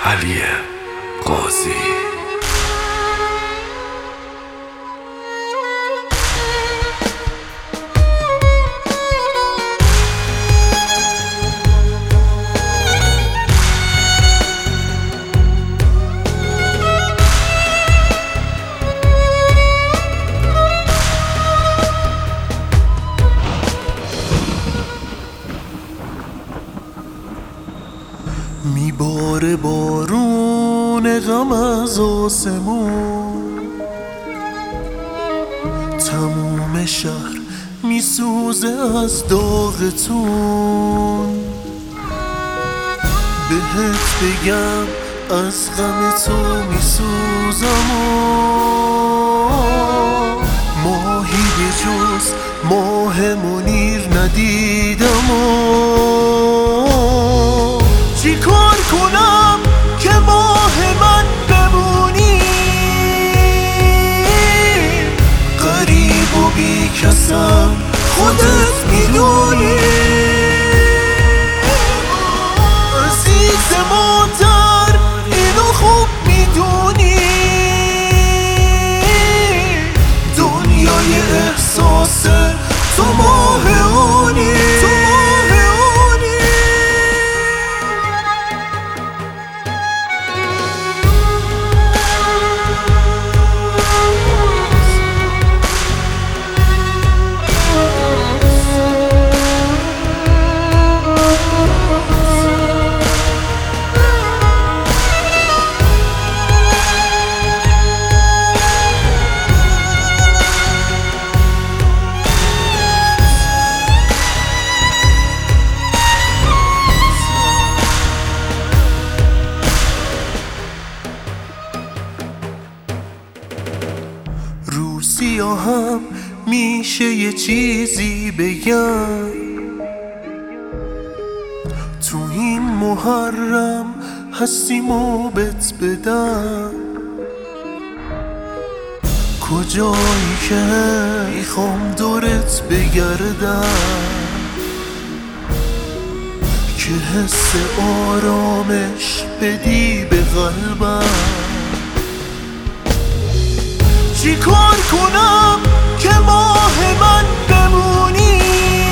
علی قاضی. میباره بارون غم از آسمون، تموم شهر میسوزه از داغتون. بهت بگم از غم تو میسوزم و ماهی به جز ماه منیر ندیدم و چی کار کنم که ماه من بمونی؟ غریب و بی کسم خودت میدونی. عزیز مادر اینو خوب میدونی، دنیای احساس تو ماه اونی. رو سیاهم میشه یه چیزی بگم، تو این محرم هستیم و بت بدم. کجایی که میخوام دورت بگردم که حس آرامش بدی به قلبم. چی کار کنم که ماه من بمونی؟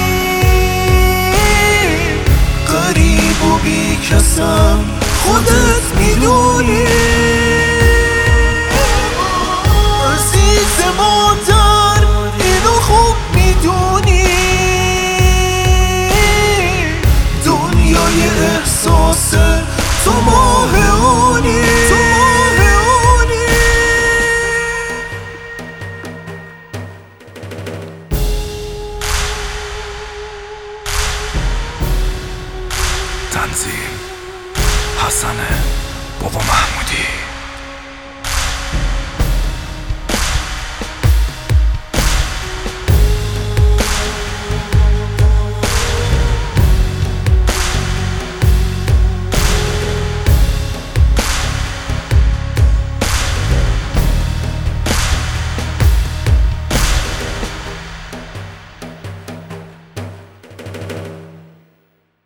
غریب و بی کسم خودت میدونی. عزیز مادر اینو خوب میدونی، دنیای احساس تو ماه اونی. تنظیم حسن بابا محمودی.